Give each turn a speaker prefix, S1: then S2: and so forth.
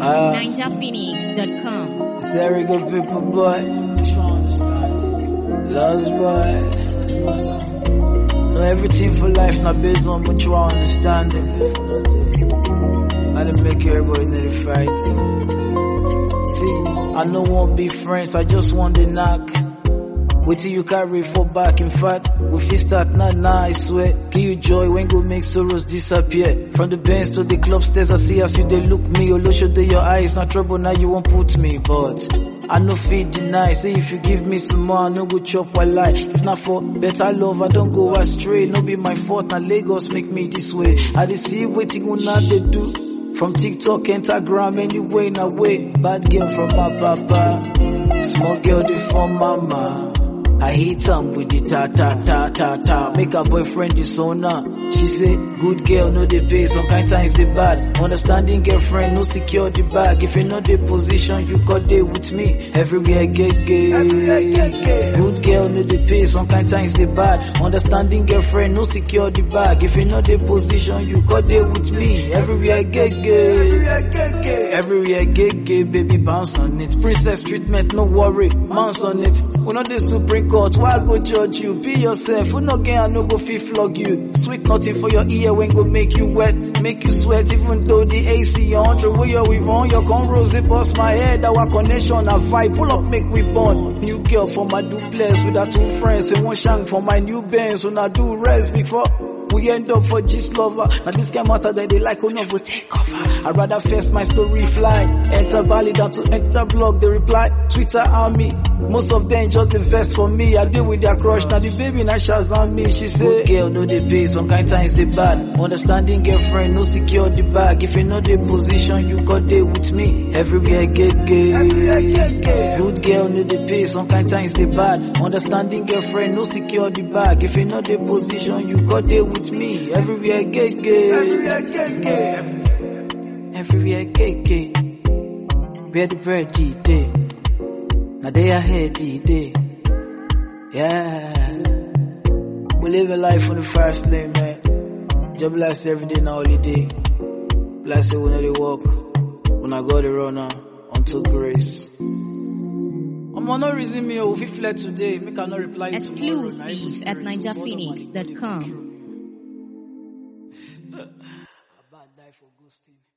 S1: NinjaPhoenix.com.
S2: Very good people, boy. Loves boy. Know everything for life not based on mutual understanding. I didn't make everybody know the fight. See, I no want be friends, I just want the knock. Wait till you carry for back, in fact, we fit start now, I swear. Give you joy when go make sorrows disappear. From the bench to the club stairs, I see as you they look me. Olo show they your eyes, not trouble, now you won't put me. But I no fit deny, say if you give me some more, I no go chop while lie. If not for better love, I don't go astray. No be my fault, now Lagos make me this way. I dey see waiting on now they do. From TikTok, Instagram, anyway, in a way. Bad girl from my papa, small girl they from mama. I hit them with the ta. Make her boyfriend disown. She say, good girl, no they pay, some kind times they bad. Understanding girlfriend, no secure the bag. If you know the position, you got there with me. Everywhere get gay. Good girl, no they pay, some kind times they bad. Understanding girlfriend, no secure the bag. If you know the position, you got there with me. Everywhere get gay. Everywhere get gay, baby, bounce on it. Princess treatment, no worry, bounce on it. We know the Supreme Court, why go judge you? Be yourself, we no get and no go fit flog you. Sweet nothing for your ear when go make you wet, make you sweat even though the AC on. Throw away your weave on, your cornrows, they bust my head. Our connection, a vibe, pull up, make we bond. New girl for my duplex with her two friends. We want shank for my new Benz, when I do rest before we end up for gist lover. Now this guy matter that they like, oh no, go take cover. I'd rather first my story fly. Enter Bali down to enter blog, they reply. Twitter army, most of them just invest for me. I deal with their crush, now the baby now Shazam me. She say, good girl, no they pay, some kind times they bad. Understanding girlfriend, no secure the bag. If you know the position, you got there with me. Everywhere get gay. Good girl, no they pay, some kind times they bad. Understanding girlfriend, no secure the bag. If you know the position, you got there with me. Everywhere get gay. Everywhere get gay. Where the bread day. Now they are head day. Yeah. We live a life on the fast lane, man. Just bless every day now holiday. Bless it when they walk. When I go the runner unto grace. I'm no reason me if he fled today. Make I not reply to
S1: Exclusive at NinjaPhoenix.com.
S2: A bad die for ghosting.